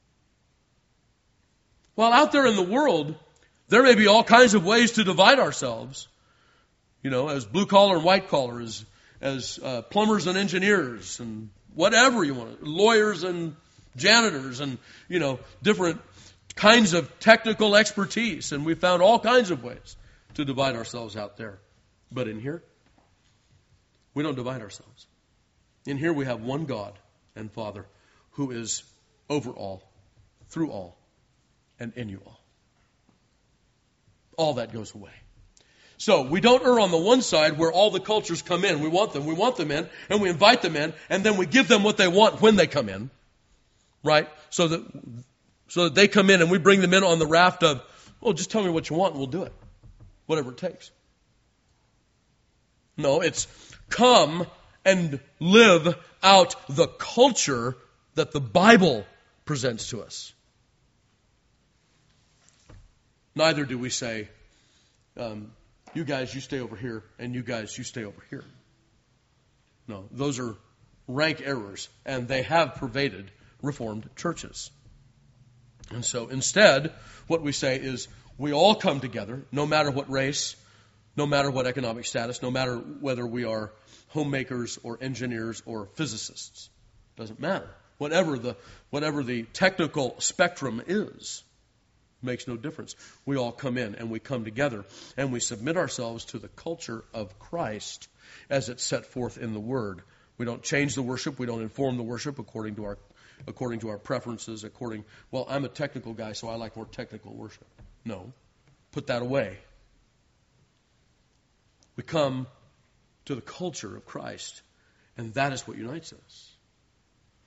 While out there in the world, there may be all kinds of ways to divide ourselves. As blue collar and white collar, as plumbers and engineers, and whatever you want, lawyers and janitors, and, different kinds of technical expertise. And we found all kinds of ways to divide ourselves out there. But in here, we don't divide ourselves. In here we have one God and Father who is over all, through all, and in you all. All that goes away. So we don't err on the one side where all the cultures come in. We want them in, and we invite them in, and then we give them what they want when they come in. Right? So that they come in and we bring them in on the raft of, just tell me what you want and we'll do it. Whatever it takes. No, it's come and live out the culture that the Bible presents to us. Neither do we say, you guys, you stay over here, and you guys, you stay over here. No, those are rank errors, and they have pervaded Reformed churches. And so instead, what we say is we all come together, no matter what race, no matter what economic status, no matter whether we are homemakers or engineers or physicists. Doesn't matter. Whatever the technical spectrum is, makes no difference. We all come in and we come together and we submit ourselves to the culture of Christ as it's set forth in the Word. We don't change the worship. We don't inform the worship according to our preferences. I'm a technical guy, so I like more technical worship. No, put that away. We come to the culture of Christ, and that is what unites us.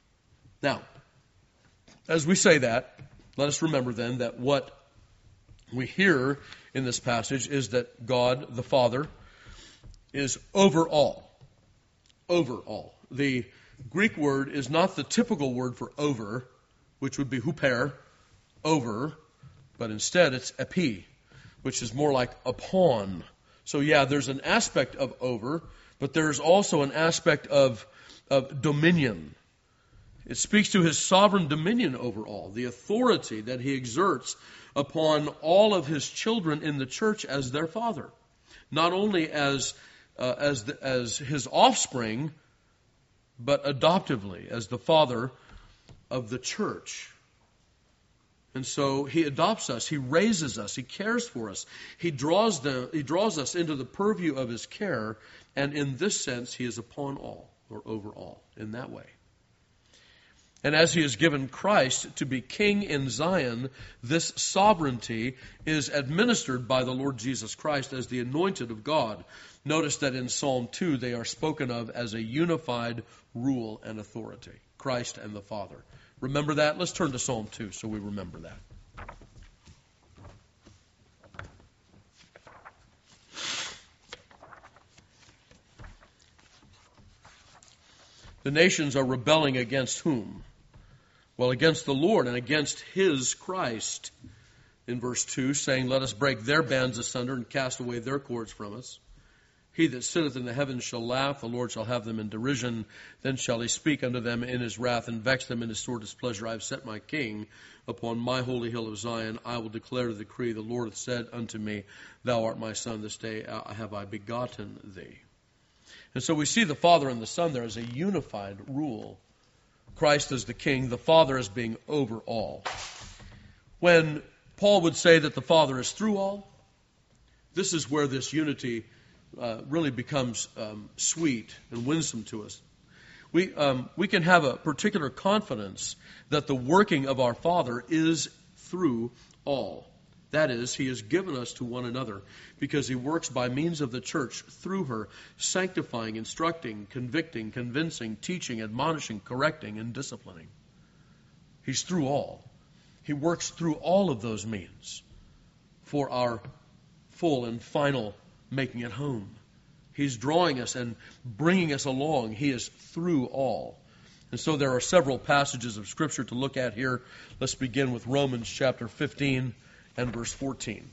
Now, as we say that, let us remember then that what we hear in this passage is that God, the Father, is over all. Over all. The Greek word is not the typical word for over, which would be huper, over, but instead it's epi, which is more like upon. So yeah, there's an aspect of over, but there's also an aspect of dominion. It speaks to his sovereign dominion over all, the authority that he exerts upon all of his children in the church as their father. Not only as his offspring, but adoptively as the father of the church. And so he adopts us, he raises us, he cares for us, he draws us into the purview of his care, and in this sense he is upon all, or over all, in that way. And as he has given Christ to be king in Zion, this sovereignty is administered by the Lord Jesus Christ as the anointed of God. Notice that in Psalm 2 they are spoken of as a unified rule and authority, Christ and the Father. Remember that? Let's turn to Psalm 2 so we remember that. The nations are rebelling against whom? Well, against the Lord and against his Christ. In verse 2, saying, let us break their bands asunder and cast away their cords from us. He that sitteth in the heavens shall laugh, the Lord shall have them in derision. Then shall he speak unto them in his wrath, and vex them in his sore displeasure. I have set my king upon my holy hill of Zion. I will declare the decree. The Lord hath said unto me, thou art my son, this day have I begotten thee. And so we see the Father and the Son there as a unified rule. Christ as the king, the Father as being over all. When Paul would say that the Father is through all, this is where this unity really becomes sweet and winsome to us. We can have a particular confidence that the working of our Father is through all. That is, he has given us to one another because he works by means of the church through her, sanctifying, instructing, convicting, convincing, teaching, admonishing, correcting, and disciplining. He's through all. He works through all of those means for our full and final making it home. He's drawing us and bringing us along. He is through all. And so there are several passages of Scripture to look at here. Let's begin with Romans chapter 15 and verse 14.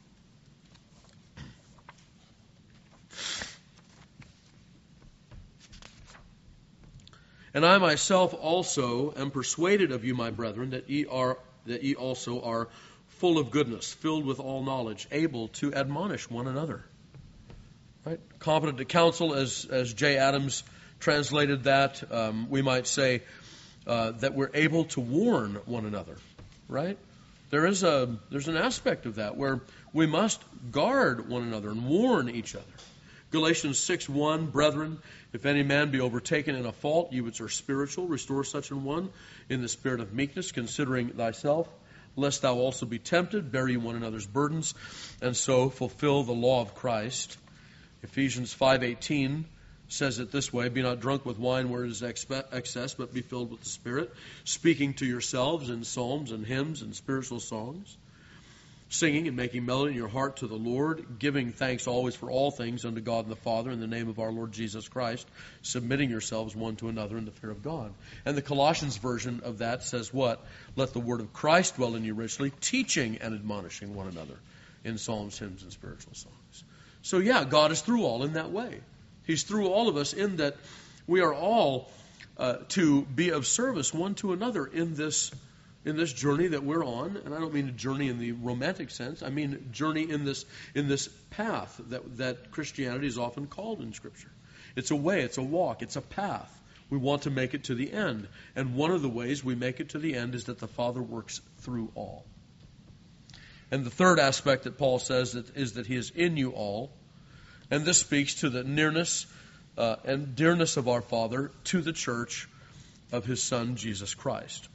And I myself also am persuaded of you, my brethren, that ye also are full of goodness, filled with all knowledge, able to admonish one another. Right? Competent to counsel, as J. Adams translated that, we might say that we're able to warn one another. Right? There's an aspect of that where we must guard one another and warn each other. Galatians 6:1, brethren, if any man be overtaken in a fault, you which are spiritual, restore such an one in the spirit of meekness, considering thyself, lest thou also be tempted, bear ye one another's burdens, and so fulfill the law of Christ. Ephesians 5:18 says it this way, be not drunk with wine where it is excess, but be filled with the Spirit, speaking to yourselves in psalms and hymns and spiritual songs, singing and making melody in your heart to the Lord, giving thanks always for all things unto God and the Father in the name of our Lord Jesus Christ, submitting yourselves one to another in the fear of God. And the Colossians version of that says what? Let the word of Christ dwell in you richly, teaching and admonishing one another in psalms, hymns, and spiritual songs. So yeah, God is through all in that way. He's through all of us in that we are all to be of service one to another in this journey that we're on. And I don't mean a journey in the romantic sense. I mean journey in this path that Christianity is often called in Scripture. It's a way, it's a walk, it's a path. We want to make it to the end. And one of the ways we make it to the end is that the Father works through all. And the third aspect that Paul says is that he is in you all. And this speaks to the nearness and dearness of our Father to the church of his Son, Jesus Christ.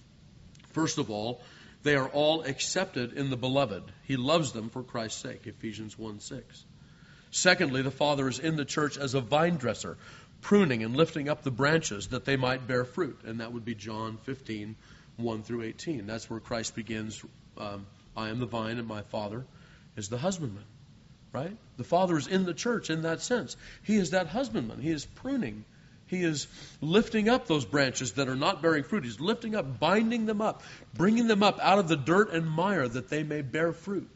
First of all, they are all accepted in the beloved. He loves them for Christ's sake, Ephesians 1:6. Secondly, the Father is in the church as a vine dresser, pruning and lifting up the branches that they might bear fruit. And that would be John 15, 1 through 18. That's where Christ begins, I am the vine and my Father is the husbandman. Right? The Father is in the church in that sense. He is that husbandman. He is pruning. He is lifting up those branches that are not bearing fruit. He's lifting up, binding them up, bringing them up out of the dirt and mire that they may bear fruit.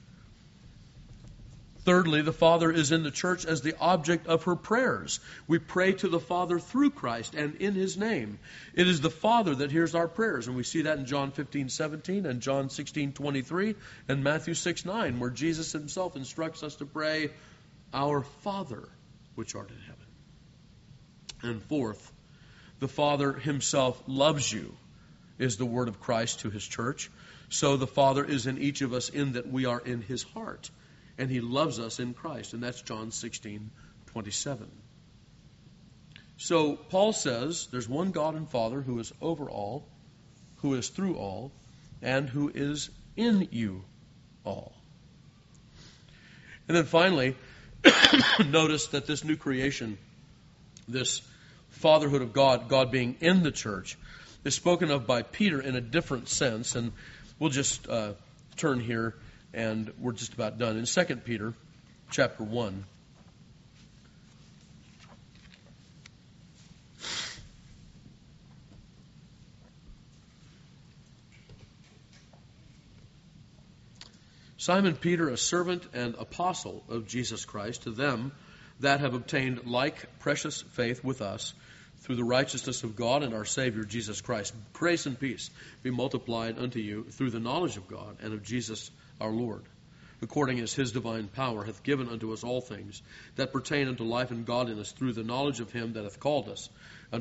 Thirdly, the Father is in the church as the object of her prayers. We pray to the Father through Christ and in His name. It is the Father that hears our prayers, and we see that in John 15:17 and John 16:23 and Matthew 6:9, where Jesus Himself instructs us to pray, Our Father, which art in heaven. And fourth, the Father Himself loves you, is the word of Christ to His church. So the Father is in each of us in that we are in His heart. And He loves us in Christ. And that's John 16:27. So Paul says there's one God and Father who is over all, who is through all, and who is in you all. And then finally, notice that this new creation, this fatherhood of God, God being in the church, is spoken of by Peter in a different sense. And we'll just turn here. And we're just about done. In 2 Peter chapter 1, Simon Peter, a servant and apostle of Jesus Christ, to them that have obtained like precious faith with us, through the righteousness of God and our Savior Jesus Christ. Grace and peace be multiplied unto you through the knowledge of God and of Jesus our Lord, according as His divine power hath given unto us all things that pertain unto life and godliness, through the knowledge of Him that hath called us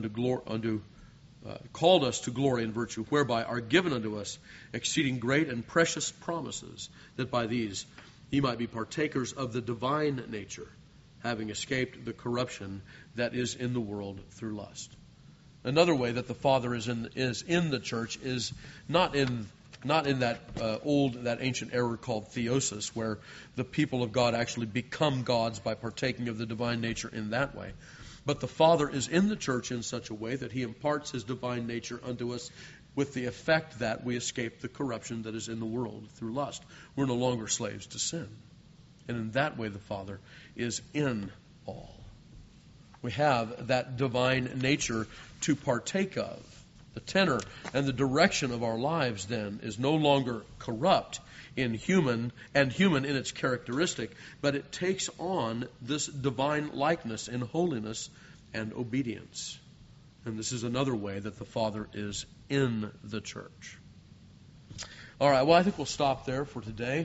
called us to glory and virtue, whereby are given unto us exceeding great and precious promises, that by these ye might be partakers of the divine nature, having escaped the corruption that is in the world through lust. Another way that the Father is in the church is not in that ancient error called theosis, where the people of God actually become gods by partaking of the divine nature in that way. But the Father is in the church in such a way that He imparts His divine nature unto us with the effect that we escape the corruption that is in the world through lust. We're no longer slaves to sin. And in that way the Father is in all. We have that divine nature to partake of. The tenor and the direction of our lives, then, is no longer corrupt in human in its characteristic, but it takes on this divine likeness in holiness and obedience. And this is another way that the Father is in the church. All right, well, I think we'll stop there for today.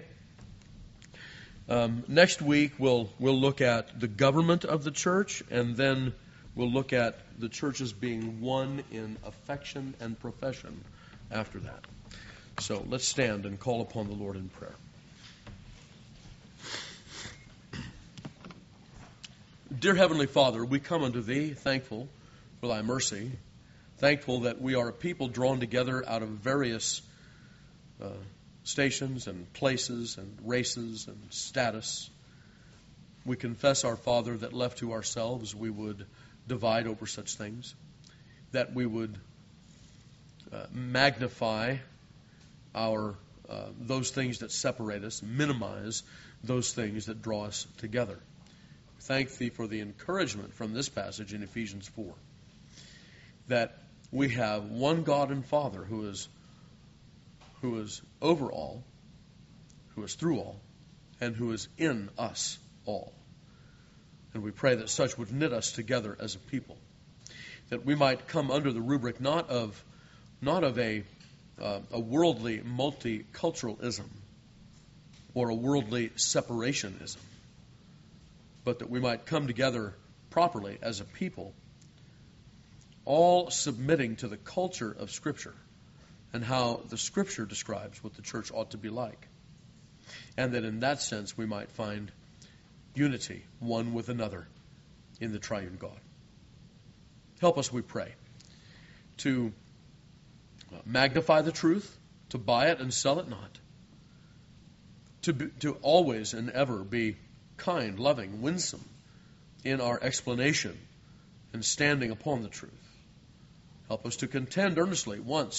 Next week, we'll look at the government of the church, and then we'll look at the churches being one in affection and profession after that. So let's stand and call upon the Lord in prayer. Dear Heavenly Father, we come unto Thee thankful for Thy mercy, thankful that we are a people drawn together out of various stations and places and races and status. We confess, our Father, that left to ourselves we would divide over such things, that we would magnify those things that separate us, minimize those things that draw us together. Thank Thee for the encouragement from this passage in Ephesians 4, that we have one God and Father who is over all, who is through all, and who is in us all. And we pray that such would knit us together as a people, that we might come under the rubric not of a worldly multiculturalism or a worldly separationism, but that we might come together properly as a people, all submitting to the culture of Scripture and how the Scripture describes what the church ought to be like. And that in that sense we might find unity one with another in the triune God. Help us, we pray, to magnify the truth, to buy it and sell it not, to always and ever be kind, loving, winsome in our explanation and standing upon the truth. Help us to contend earnestly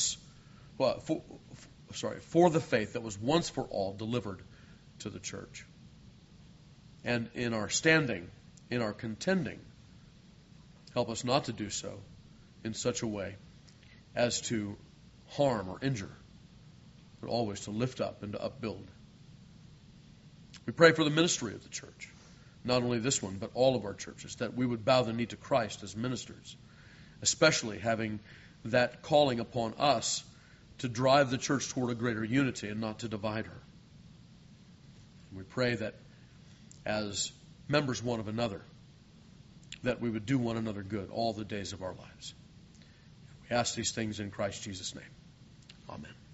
for the faith that was once for all delivered to the church. And in our standing, in our contending, help us not to do so in such a way as to harm or injure, but always to lift up and to upbuild. We pray for the ministry of the church, not only this one, but all of our churches, that we would bow the knee to Christ as ministers, especially having that calling upon us to drive the church toward a greater unity and not to divide her. And we pray that as members one of another, that we would do one another good all the days of our lives. We ask these things in Christ Jesus' name. Amen.